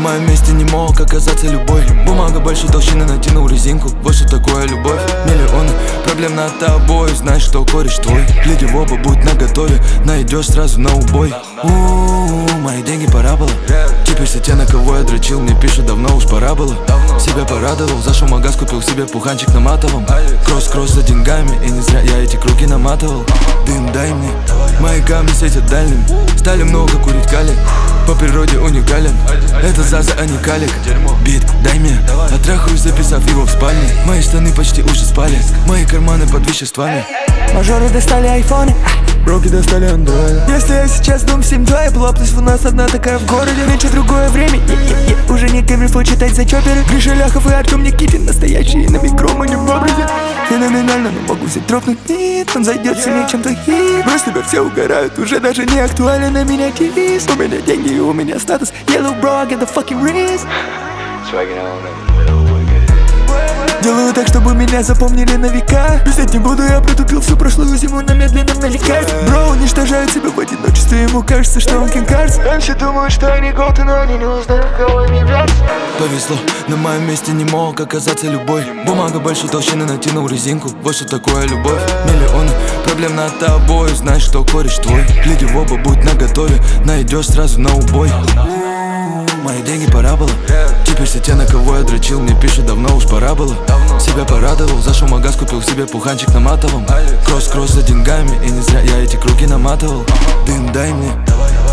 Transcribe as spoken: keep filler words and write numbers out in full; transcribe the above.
моем месте не мог оказаться любой. Бумага больше толщины, натянул резинку. Вот что такое любовь. Миллионы проблем над тобой. Знаешь, что кореш твой. Гляди в оба, будь наготове. Найдешь сразу на убой. У-у-у, мои деньги пора было. Теперь все те, на кого я дрочил, мне пишут, давно уж пора было. Себя порадовал, зашел в магаз, купил себе пуханчик на матовом. Кросс-кросс за деньгами, и не зря я эти круги наматывал. Дым дай мне, мои камни светят дальним. Стали много курить кали, по природе уникален. Это Заза, а не Калик. Бит дай мне, отрахаюсь, записав его в спальне. Мои штаны почти уже спали, мои карманы под веществами. Мажоры достали айфоны, броки достали андроиды. Если я сейчас дом семь два, я плотность у нас одна такая в городе. Нынче другое время, е-е-е, уже не камильфо читать за чоперы. Гриша Ляхов и Артем Никитин, настоящие на микро, мы не в образе. Феноменально, но могу взять дропнуть, нет, он зайдет сильнее, чем твой хит. Брось тебя, все угорают, уже даже не актуально на меня девиз. У меня деньги и у меня статус, yellow bro, I get the fucking wrist. Делаю так, чтобы меня запомнили на века. Писать не буду, я протупил всю прошлую зиму на медленном налегке. Бро уничтожает себя в одиночестве, ему кажется, что он King Cards. Они все думают, что они голды, но они не узнают, кого они являются. Повезло, на моем месте не мог оказаться любой. Бумага больше толщины, натянул резинку. Вот что такое любовь. Миллионы проблем над тобой. Знаешь, что кореш твой. Гляди в оба, будь наготове. Найдешь сразу на убой. Мои деньги пора было. Теперь все те, на кого я дрочил, мне пишут, давно уж пора было. Себя порадовал, зашел в магаз, купил себе пуханчик на матовом. Кросс-кросс за деньгами, и не зря я эти круги наматывал. Дым дай мне,